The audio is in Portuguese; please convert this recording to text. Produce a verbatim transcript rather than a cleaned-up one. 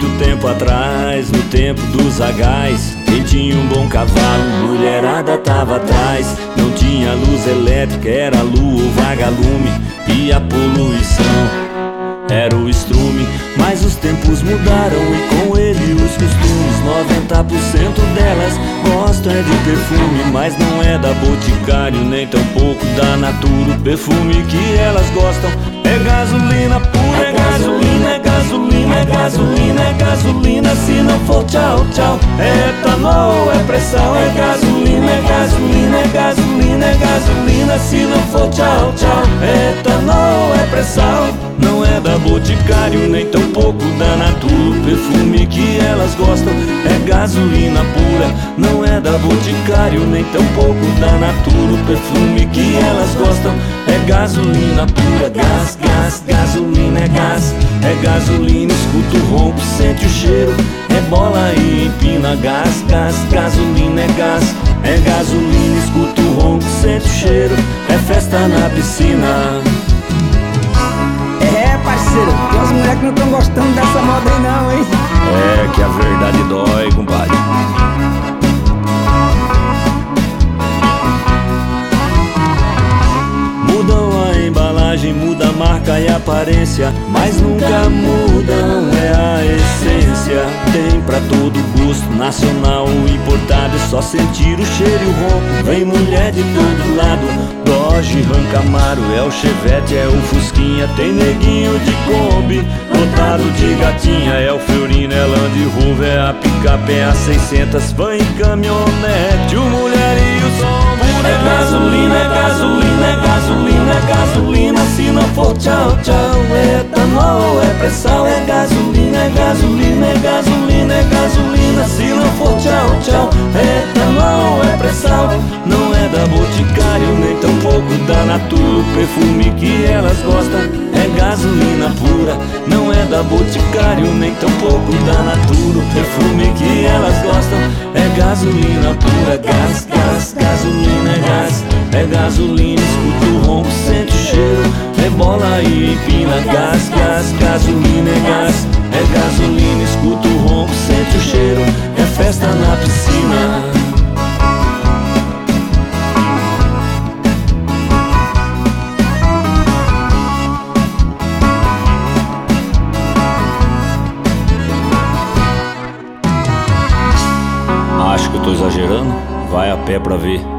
muito tempo atrás, no tempo dos zagais, quem tinha um bom cavalo, mulherada tava atrás. Não tinha luz elétrica, era lua ou vagalume, e a poluição era o estrume. Mas os tempos mudaram e com ele os costumes. Noventa por cento delas gostam é de perfume, mas não é da Boticário, nem tampouco da Natura. O perfume que elas gostam é gasolina pura. É gasolina, é gasolina, é gasolina, é gasolina. Se não for tchau, tchau, é etanol, é pressão. É gasolina, é gasolina, é gasolina, é gasolina. Se não for tchau, tchau, é etanol, é pressão. Não é da Boticário, nem tampouco da Natura. O perfume que elas gostam é gasolina pura. Não é da Boticário, nem tampouco da Natura. O perfume que elas gostam é gasolina pura. Gás, gás, gasolina é gás, é gasolina. Escuta o ronco, sente o cheiro, é bola e empina. Gás, gás, gasolina é gás, é gasolina. Escuta o ronco, sente o cheiro, é festa na piscina. É, parceiro, tem umas mulheres que não tão gostando dessa moda aí não, hein? É que a verdade dói, compadre. Mudam a embalagem, muda a marca e a aparência, mas nunca mudam, é a essência. Tem pra todo gosto, nacional ou importado, é só sentir o cheiro e o ronco. Vem mulher de todo lado, Dodge, Ram, Camaro, é o Chevette, é o Fusquinha. Tem neguinho de Kombi, lotado de gatinha, é o Fiorino, é Land Rover, é a picape, é a seiscentos, van e caminhonete. O mulher e o som muda. É gasolina, é gasolina, é gasolina, é gasolina. Se não for tchau, tchau, é etanol, é pressão. É gasolina, é gasolina, é gasolina, é gasolina. Se não for tchau, tchau, é etanol, é pressão. Não é da Boticário, nem tampouco da Natura. O perfume que elas gostam é gasolina pura. Não é da Boticário, nem tampouco da Natura. O perfume que elas gostam é gasolina pura. Gás, gás, gasolina é gás, é gasolina. Escuta o ronco, sente o cheiro, é bola e empina. Gás, gás, gasolina é gás, é gasolina. Escuta o ronco, sente o cheiro, é festa na piscina. Acho que eu tô exagerando? Vai a pé pra ver.